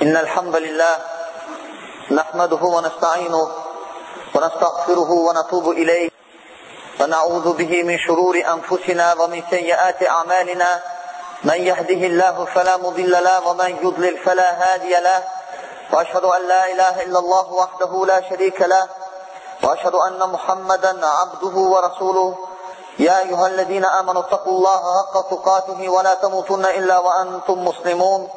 إن الحمد لله نحمده ونستعينه ونستغفره ونتوب إليه ونعوذ به من شرور أنفسنا ومن سيئات أعمالنا من يهده الله فلا مضل له ومن يضلل فلا هادي له وأشهد أن لا إله إلا الله وحده لا شريك له وأشهد أن محمدا عبده ورسوله يا أيها الذين آمنوا اتقوا الله حق تقاته ولا تموتن إلا وأنتم مسلمون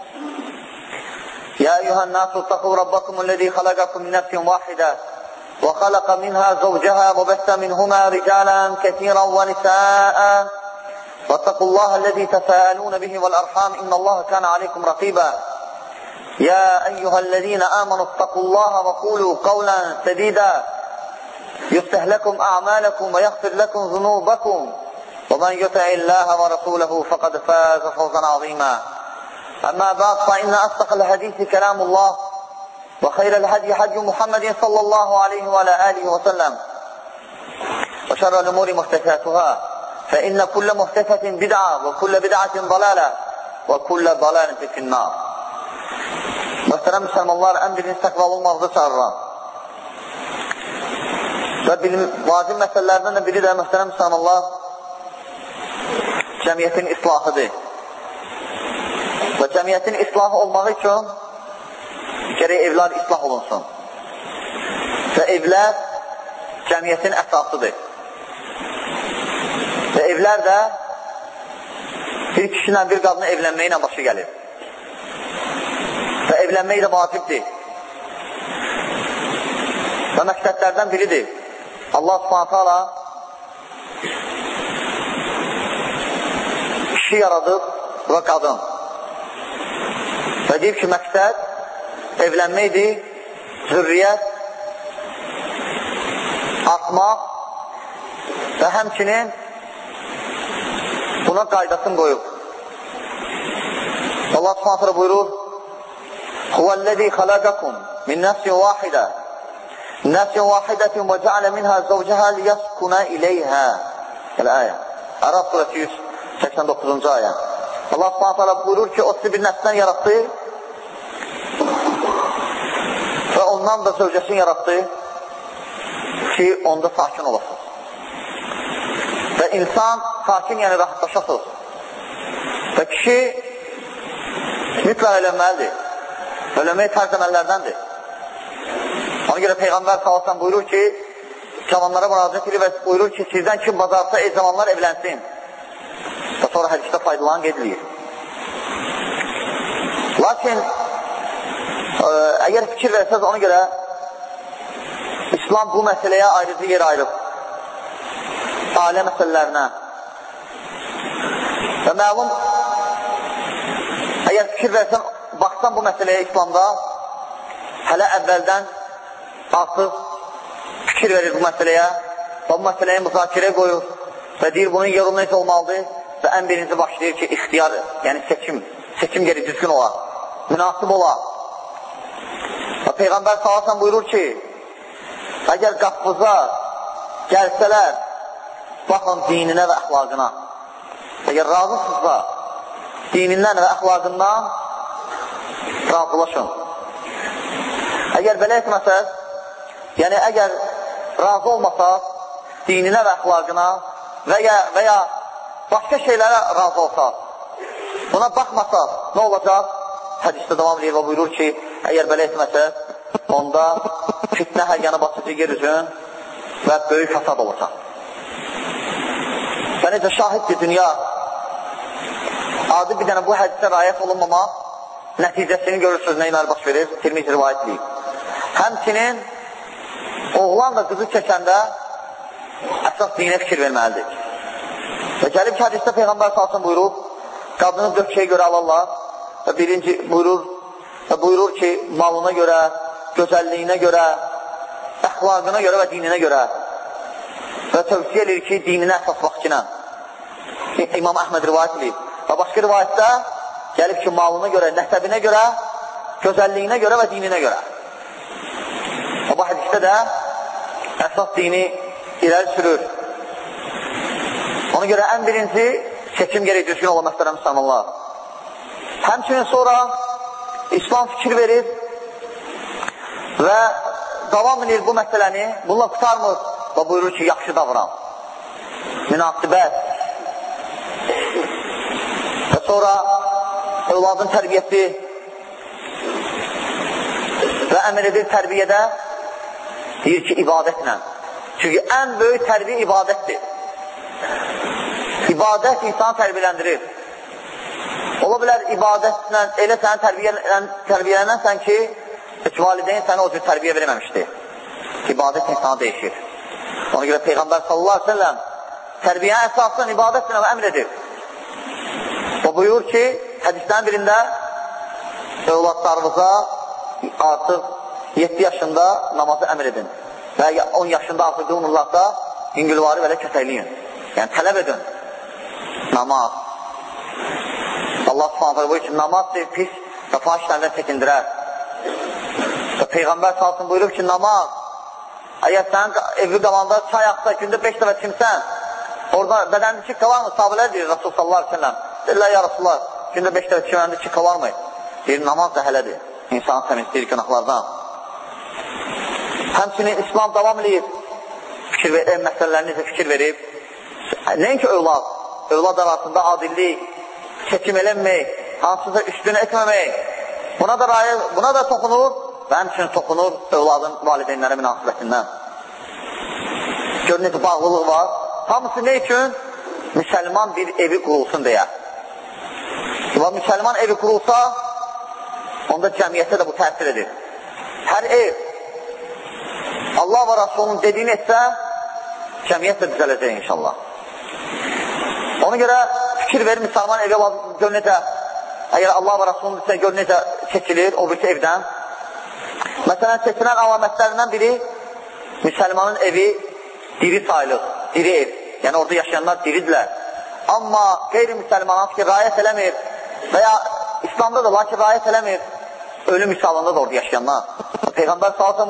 يا أيها الناس اتقوا ربكم الذي خلقكم من نفس واحدة وخلق منها زوجها وبث منهما رجالا كثيرا ونساء واتقوا الله الذي تساءلون به والأرحام إن الله كان عليكم رقيبا يا أيها الذين آمنوا اتقوا الله وقولوا قولا سديدا يصلح لكم أعمالكم ويغفر لكم ذنوبكم ومن يطع الله ورسوله فقد فاز فوزا عظيما أما بعد فإن أصدق الحديث كلام الله وخير الهدي هدي محمد صلى الله عليه وعلى آله وسلم وشر الأمور محدثاتها فإن كل محدثة بدعة وكل بدعة ضلالة وكل ضلالة في النار. Möhtərəm müsəlmanlar, ən birinci təqva olmaqda çağırıram. Və vacib məsələlərdən də biri də möhtərəm müsəlmanlar cəmiyyətin islahıdır. Və cəmiyyətin islahı olmağı üçün gərək evlər islah olunsun. Və evlər cəmiyyətin əsasıdır. Və evlər də bir kişilə bir qadına evlənməklə başı gəlir. Və evlənmək də vacibdir. Və məqsədlərdən biridir. Allah subhanətə ala kişi yaradıb və qadın. Və deyib ki, məqsəd evlənməkdir, zürriyyət artmaq və həmçinin buna qaydasını qoyub. Allah subhanətə ala buyurur: Huvəl-ləzi xaləqəkum min nəfsin vahidə və cəalə minhə zəvcəhə liyaskuna iləyhə. Əl-əyə. Ərəb surəsi 189-cu ayə. Allah subhanətə ala buyurur ki, o sizi bir nəfsdən yaratdı və ondan da zövcəsini yaratdı ki, onda sakin olasın. Və insan sakin, yəni rahatlaşasın. Və kişi mütləq eləməlidir. Ölmək tərz əməllərdəndir. Ona görə Peyğəmbər sallallahu buyurur ki, cavanlara müraciət edir və buyurur ki, sizdən kim bacarsa cavanlar evlənsin. Və sonra hədisdə faydalan edilir. Lakin əgər fikir versəz ona görə İslam bu məsələyə ayrıcı yer ayırıb. Ailə məsələlərinə. Və məlum əgər fikir versən baxsan bu məsələyə İslamda hələ əvvəldən artıq fikir verir bu məsələyə və bu məsələyə müzakirə qoyur və deyir bunun yolu necə olmalıdır və ən birinci başlayır ki, ixtiyar, yəni seçim geri düzgün ola, münasib ola. Və Peyğəmbər sallallahu buyurur ki, əgər qapınıza gəlsələr, baxın dininə və əxlaqına. Əgər razısınızsa, dinindən və əxlaqından razılaşın. Əgər belə etməsəz, yəni əgər razı olmasaq, dininə və əxlaqına və ya başqa şeylərə razı olsaq, buna baxmasaq, nə olacaq? Hədisdə davam edir və buyurur ki, əgər belə etməsəz, onda fitnə hər yana basıcı yer üzün və böyük hasad olacaq. Və necə şahiddir dünya, adi bir dənə bu hədisə rayət olunmamaq nəticəsini görürsünüz, nə ilə baş verir? Tirmizi rivayət edib. Həmçinin oğlan da qızı çəkəndə əsas dinə fikir verməlidir. Və gəlib ki, hədisdə Peyğəmbər salsın buyurur, qadını 4 şey görə alırlar və birinci buyurur ki, malına görə, gözəlliyinə görə, əxlaqına görə və dininə görə və tövsiyə edir ki, dininə əsas vaxtına. İmam Əhməd rivayət edib. Və başqa rivayətdə gəlib ki, malına görə, nəsəbinə görə, gözəlliyinə görə və dininə görə. Və bu hədisdə də əsas dini irəli sürür. Ona görə ən birinci seçim gərək düzgün olan məsələn müsəlmanlar. Həmçinin sonra İslam fikir verir və davam edir bu məsələni, bununla qutarmır və buyurur ki, yaxşı davran, münasibət və sonra övladın tərbiyəsi və əmr edir tərbiyədə, deyir ki, ibadətlə. Çünki ən böyük tərbiyə ibadətdir. İbadət insanı tərbiyələndirir. Ola bilər, ibadətlə elə səni tərbiyələnənsən ki, heç valideyn səni o cür tərbiyə verməmişdir. İbadət insana dəyişir. Ona görə Peyğəmbər sallallahu aleyhi ve sellem tərbiyyə əsasından ibadətlə əmr edir. O buyur ki, hədislərin birində övladlarınıza artıq 7 yaşında namazı əmr edin və 10 yaşında artıq qılmırlarsa yüngülvarı belə kötəkləyin. Yəni, tələb edin. Namaz. Allah subhanətə buyur ki, namazdır, pis və fahişlərdən çəkindirər. Və Peyğəmbər salsın buyurur ki, namaz, əgər sənin evi qalanda çay axsa, gündə 5 dəfə çimsən, orada bədənin çik qalar mı? Sahabələr deyir, Rasul sallallahu aleyhi ve sellem. Deyirlər, ya Rasulullah, gündə 5 dəfə çiməndə çik qalar mı? Deyir, namaz da hələdir. İnsanı təmizləyir günahlardan. Həmçinin İslam davam edir. Məsələlərinizə fikir verib. Nəinki övlad arasında adillik, seçim eləmək, hansısa üstünü etməmək, buna da toxunur və həmçinin toxunur övladın valideynlərə münasibətindən. Gör, necə bağlılıq var. Hamısı nə üçün? Müsəlman bir evi qurulsun deyə. Və müsəlman evi qurulsa, onda cəmiyyətə də bu təsir edir. Hər ev Allah və Rasulunun dediyini etsə, cəmiyyət də düzələcək inşallah. Ona görə fikir verir, müsəlman evi gör necə, əgər Allah və Rasulunun desə, gör necə seçilir o birisi evdən. Məsələn, seçilən əlamətlərindən biri müsəlmanın evi diri sayılır, diri ev. Yəni, orada yaşayanlar diridirlər. Amma qeyri-müsəlman ki, rayət eləmir və ya İslamda da lakin rayət eləmir, ölüm misalında da orada yaşayanlar. Peyğəmbər sallallahu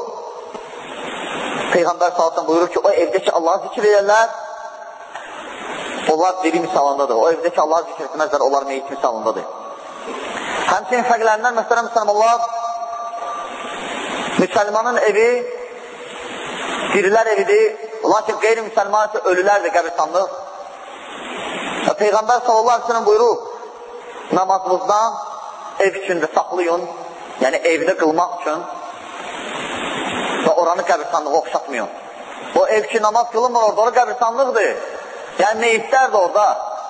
buyurur ki, o evdə ki, Allah'ı zikir edərlər, onlar diri misalındadır. O evdə ki, Allah'ı zikir etməzlər, onlar meyit misalındadır. Həmçinin fərqlərindən məsələn müsəlmanlar, müsəlmanın evi dirilər evidir, lakin qeyri-müsəlman isə ölülərdir, qəbirstanlıq. Peyğəmbər sallallahu aleyhi ve sellem buyurur, namazınızdan ev üçün də saxlayın, yəni evdə qılmaq üçün və oranı qəbirstanlığı oxşatmayın. O ev ki, namaz qılınmır orada, orada qəbirstanlıqdır. Yəni, meyitlər də orada.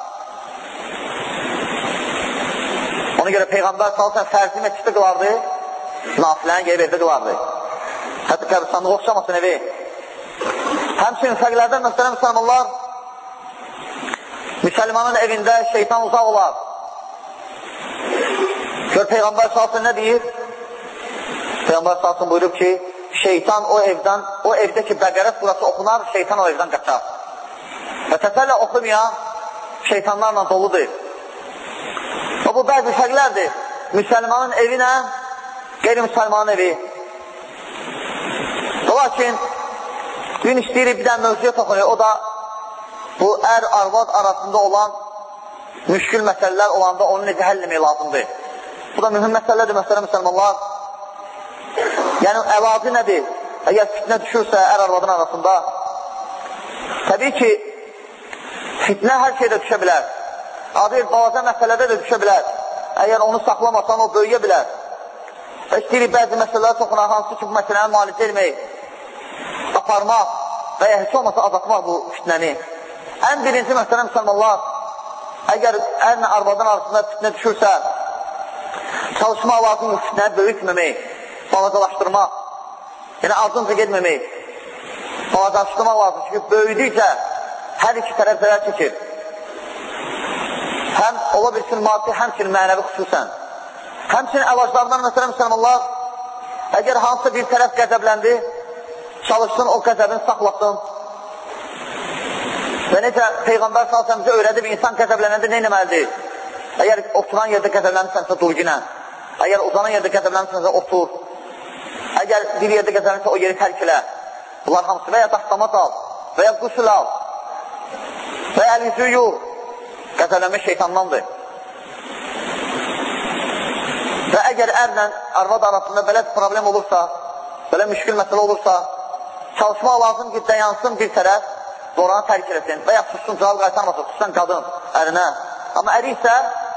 Ona görə Peyğəmbər sallallahu fərzi məsciddə qılardı, nafiləni gəlib evdə qılardı. Hətta qəbirstanlığı oxşamasın evi. Həmçinin fərqlərdən məsələn müsəlmanlar, müsəlmanın evində şeytan uzaq olar. Gör, Peyğəmbər sallallahu nə deyir? Peyğəmbər sallallahu buyurub ki, şeytan o evdə ki, Bəqərə surası oxunar, şeytan o evdən qaçar. Və təsəllə oxumayan şeytanlarla doludur. Və bu bəzi fərqlərdir. Müsəlmanın evi ilə qeyri-müsəlmanın evi. Lakin, gün istəyirik bir dənə mövzuya toxunuyor. O da bu ər-arvad arasında olan müşkül məsələlər olanda onu necə həll etmək lazımdır. Bu da mühüm məsələdir, məsələ müsəlmanlar. Yəni, əlacı nədir? Əgər fitnə düşürsə ər-arvadın arasında, təbii ki, fitnə hər şeydə düşə bilər. Adı balaca məsələdə də düşə bilər. Əgər onu saxlamasan, o böyüyə bilər. Və istəyirik bəzi məsələlər toxunar, hansı ki, bu məsələni müalicə etmək, aparmaq və ya heç olmasa azaltmaq bu fitnəni. Ən birinci məsələ müsəlmanlar, əgər ərlə arvadın arasında fitnə düşürsə, çalışmaq lazım bu fitnəni böyütməmək, balacalaşdırmaq, yəni ardınca getməmək, balacalaşdırmaq lazım. Çünki böyüdükcə hər iki tərəf zərər çəkir. Həm ola bilsin maddi, həmçinin mənəvi xüsusən. Həmçinin əlaclarından məsələ müsəlmanlar, əgər hansısa bir tərəf qəzəbləndi, çalışsın, o qəzəbini saxlasın. Və necə Peyğəmbər salsəmizə öyrədib, insan qəzəblənəndə nə eləməlidir? Əgər oturan yerdə qəzəblənirsə, dur ginə. Əgər uzanan yerdə qəzəblənirsə, otur. Əgər bir yerdə qəzəblənirsə, o yeri tərk elə. Bunlar hamısı və ya daşlamat al, və ya qüsul al, və ya əl-yüzü yuyur. Qəzəblənmə şeytandandır. Və əgər ərlə arvad arasında belə problem olursa, belə müşkül məsələ olursa, çalışmaq lazım ki, dayansın bir tərəf və oranı tərk eləsin və ya sussun, cavab qaytarmasın, xüsusən qadın ərinə. Amma əri isə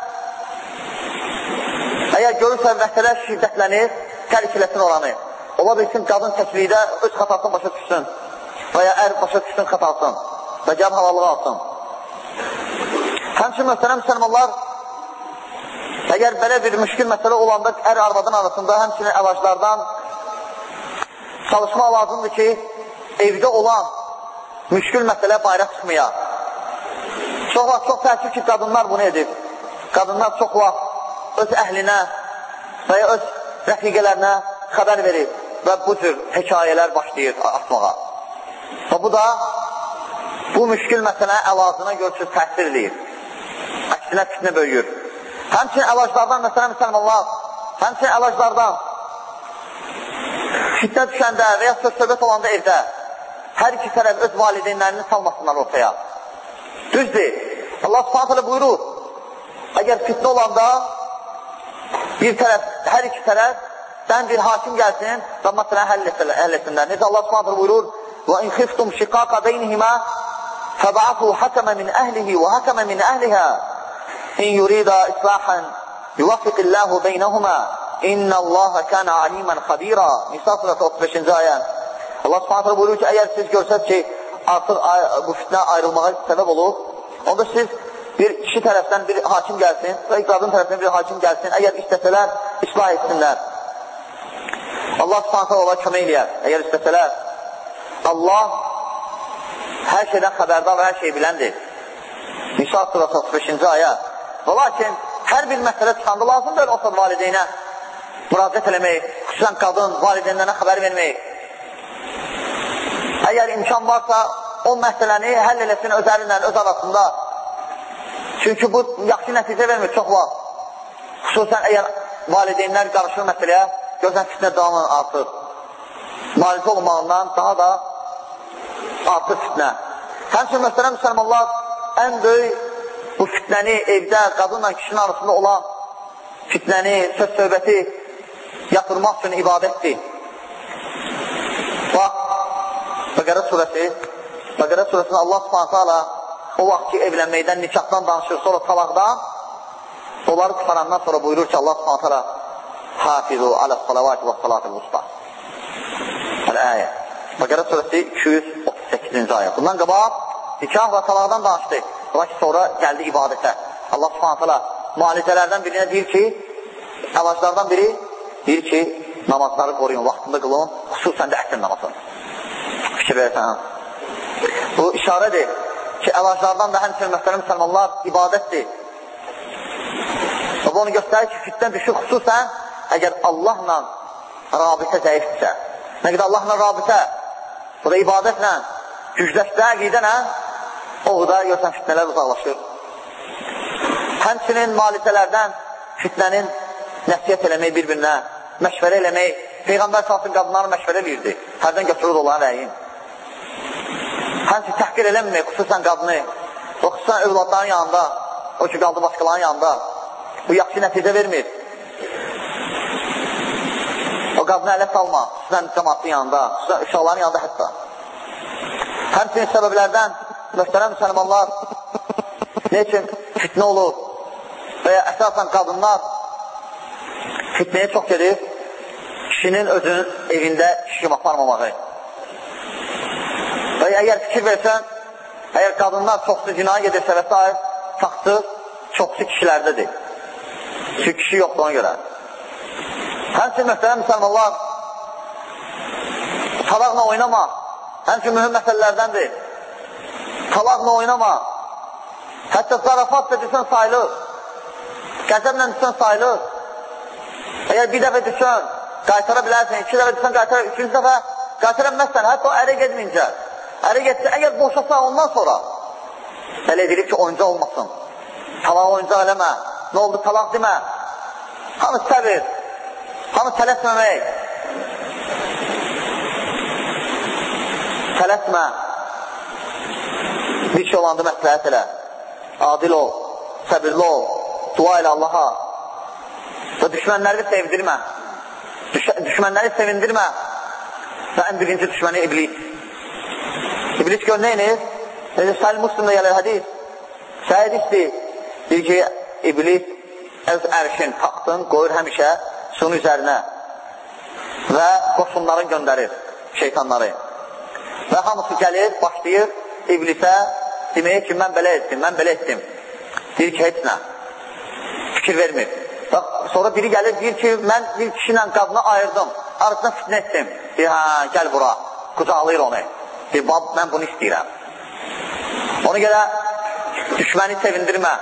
əgər görürsə məsələ şiddətlənir, tərk eləsin oranı. Ola bilsin, qadın təklikdə öz xatasını başa düşsün və ya ər başa düşsün xatasın və gəlb havalığı alsın. Həmçin, möhtərəm müsəlmanlar, əgər belə bir müşkül məsələ olanda ər arvadın arasında həmçinin əlaclardan çalışmaq lazımdır ki, evdə olan müşkül məsələ bayraq çıxmaya. Çox vaxt, çox təəssüf ki, qadınlar bunu edir. Qadınlar çox vaxt öz əhlinə və ya öz rəfiqələrinə xəbər verir və bu cür hekayələr başlayır atmağa. Və bu da bu müşkül məsələ əlacına görüşür, təsir edir. Əksinə fitnə böyüyür. Həmçin əlaclardan, məsələn, müsəlmanlar, həmçin əlaclardan fitnə düşəndə və ya söz-söhbət olanda evdə hər iki tərəf öz valideynlərini salmasınlar ortaya. Düzdür, Allah s.ə.v. buyurur, əgər fitnə olanda bir tərəf, hər iki tərəfdən bir hakim gəlsin və məsələni həll etsinlər. Necə Allah s.ə.v. buyurur, وَاِنْ خِفْتُمْ شِقَاقَ بَيْنِهِمَا فَبَعَثُوا حَكَمًا مِنْ أَهْلِهِ وَحَكَمًا مِنْ أَهْلِهَا إِنْ يُرِيدَ إِصْلَاحًا يُوَفِّقِ اللّٰهُ بَيْنَهُمَا إِنَّ اللّٰهَ كَانَ عَلِيمًا خَبِيرًا. Nisa surəsi 35-ci ayə. Allah s.ə.v. buyurur ki, əgər siz görsəz ki, artıq bu fitnə ayrılmağa səbəb olur, onda siz bir kişi tərəfdən bir hakim gəlsin və qadın tərəfdən bir hakim gəlsin, əgər istəsələr, islah etsinlər. Allah s.ə.v. ona kömək eləyər, əgər istəsələr. Allah hər şeydən xəbərdar və hər şey biləndir. Nisa surəsi 35-ci ayə. Və lakin, hər bir məsələ çıxanda lazımdır o saat valideynə müraciət eləmək, xüsusən qadın valideynlərə xəbər vermək. Əgər imkan varsa, o məsələni həll eləsin öz ərinlə, öz arasında. Çünki bu yaxşı nəticə vermir çox vaxt. Xüsusən əgər valideynlər qarışır məsələyə, görsən fitnə davamı artır. Malizə olmağından daha da artır fitnə. Həmçin, möhtərəm müsəlmanlar, ən böyük bu fitnəni evdə qadınla kişinin arasında olan fitnəni, söz-söhbəti yatırmaq üçün ibadətdir. Bax, Bəqərə surəsində Allah s.ə.v. o vaxt ki, evlənməkdən, nikahdan danışır, sonra talaqdan, onları qısarandan sonra buyurur ki, Allah s.ə.v. Hafizu alə-salavati və salatı vusta. Əl-əyə. Bəqərə surəsi 238-ci ayə. Bundan qabaq, nikah və talaqdan danışdı. Lakin sonra gəldi ibadətə. Allah s.ə.v. müalicələrdən birinə deyir ki, əlaclardan biri deyir ki, namazları qoruyun, vaxtında qılın, xüsusən də əsr namazını. Fikir verəsən. Bu işarədir ki, əlaclardan da həmçinin möhtərəm müsəlmanlar ibadətdir. Və bu onu göstərir ki, fitnə düşür xüsusən əgər Allahla rabitə zəifdirsə. Nə qədər Allahla rabitə, bu da ibadətlə, gücləşdə, əqidənə, o da görsən fitnələr uzaqlaşır. Həmçinin malicələrdən fitnənin nəsiyyət eləmək bir-birinə, məşvərə eləmək, Peyğəmbər salsın qadınları məşvərə eləyirdi, hərdən götürür olan rəyin. Həmçin təhqir eləmək, xüsusən qadını, o xüsusən övladların yanında, o ki qaldı başqalarının yanında, bu yaxşı nəticə vermir. O qadını ələ salma, xüsusən cəmatın yanında, xüsusən uşaqların yanında hətta. Həmçinin səbəblərdən, möhtərəm müsəlmanlar, nə üçün fitnə olur və ya əsasən qadınlar fitnəyə çox gedir, kişinin özünün evində işim aparmamağı. Və əgər fikir versən, əgər qadınlar çoxsu cinayət edirsə və s. taxsız çoxsu kişilərdədir. Çünki kişi yoxdur ona görə. Həmçin, möhtərəm müsəlmanlar, talaqla oynama, həmçin mühüm məsələlərdəndir. Talaqla oynama, hətta zarafat da düşən sayılır, qəzəblə düşən sayılır. Əgər bir dəfə düşən, qaytara bilərsən, 2 dəfə düşən qaytara, 3-cü dəfə qaytara bilməzsən, hətta o ərə gedməyincə. Ərə getsə, əgər boşasa ondan sonra elə edilir ki, oyunca olmasın. Talaq oyunca eləmə, nə oldu talaq demə. Hamı səbir, hamı tələsməmək. Tələsmə. Bir şey olanda məsləhət elə. Adil ol, səbirli ol, dua ilə Allaha. və düşmənləri sevdirmə. Düşmənləri sevindirmə. Və ən birinci düşməni iblis. İblis gör neyiniz? Səhih Müslimdə gəlir hədis. Səhid istəyir. Deyir ki, iblis öz ərşin, taxtın qoyur həmişə suyun üzərinə və qoşunları göndərir, şeytanları. Və hamısı gəlir, başlayır iblisə deməyə ki, mən belə etdim. Deyir ki, heç nə. Fikir vermir. Sonra biri gəlir, deyir ki, mən bir kişi ilə qadını ayırdım, arasına fitnə etdim. Deyir, hə, gəl bura, qucaqlayır onu. Deyir, mən bunu istəyirəm. Ona görə düşməni sevindirmə.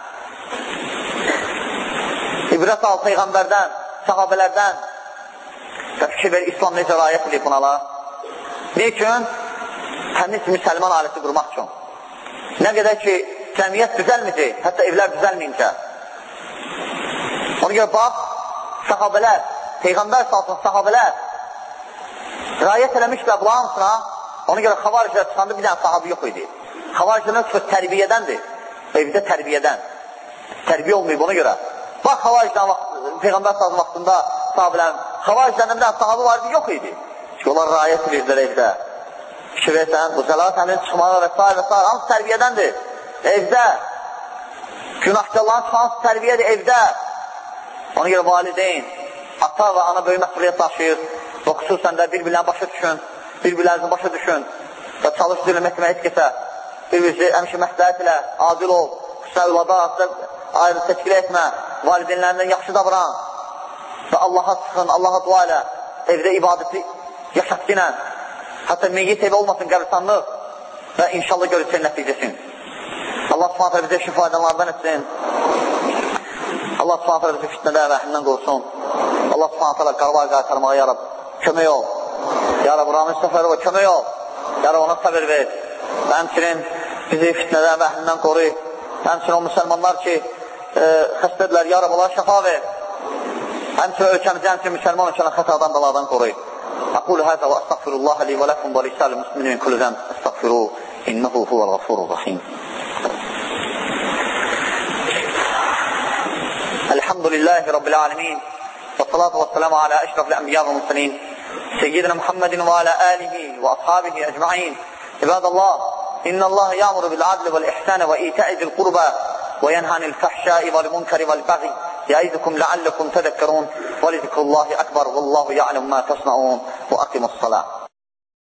İbrət al Peyğəmbərdən, sahabələrdən və fikir ver, İslam necə rayət edib bunalar. Ne üçün? Təmiz müsəlman ailəsi qurmaq üçün. Nə qədər ki, cəmiyyət düzəlməyəcək, hətta evlər düzəlməyincə. Ona görə bax, sahabələr, Peyğəmbər salsın, sahabələr rayət eləmişlər bunların hamısına. Ona görə xavariclər çıxanda bir dənə sahabı yox idi. Xavariclər çıxır tərbiyədəndir. Evdə tərbiyədən. Tərbiyə olmayıb ona görə. Bax, xavaricdən Peyğəmbər salsın vaxtında sahabələrin, xavariclərdən bir dənə sahabı vardı, yox idi. Çünki onlar rayət edirlər evdə. Fikir versən, bu zəlat həminin çıxmağı və s. hamısı tərbiyədəndir. Evdə. Günahkarların çıxması tərbiyədir evdə. Ona görə valideyn, ata və ana böyük məsuliyyət daşıyır və xüsusən də bir-birlərini başa düşün, bir-birlərini başa düşün və çalış dilə məhkəməyə etkisə, bir-birisi həmişə məsləhət ilə, adil ol, xüsusən övlada ayrı təşkil etmə, valideynlərindən yaxşı davran və Allaha çıxın, Allaha dua ilə, evdə ibadəti yaşatqı ilə, hətta meyyit evi olmasın, qəbristanlıq və inşallah görürsən nəticəsin. Allah subhanətlə bizə şifa edənlardan etsin. Allah subhanətlə bizi fitnədə və əhlindən qorusun. Allah subhanətlə qarvar qaytarmağa yarab, kömək ol. Yarab, Ramin Səfərova kömək ol. Yarab, ona səbir ver. Və həmçinin bizi fitnədə və əhlindən qoru. Həmçinin o müsəlmanlar ki, xəstədirlər, yarab, Allah şəfa ver. Həmçinin ölkəmizə, həmçinin müsəlman ölkənin xətadan, daladan qoru. Aqulu həzə və əstəğfirullah li və ləkum və lisəl-i müslimin kulludən əstəğfiru innehu huvəl-ğafurur rahim. الحمد لله رب العالمين والصلاة والسلام على أشرف الأنبياء والمرسلين سيدنا محمد وعلى آله وأصحابه أجمعين. عباد الله، إن الله يأمر بالعدل والإحسان وإيتاء ذي القربى وينهى عن الفحشاء والمنكر والبغي يعظكم لعلكم تذكرون ولذكر الله أكبر والله يعلم ما تصنعون وأقيموا الصلاة.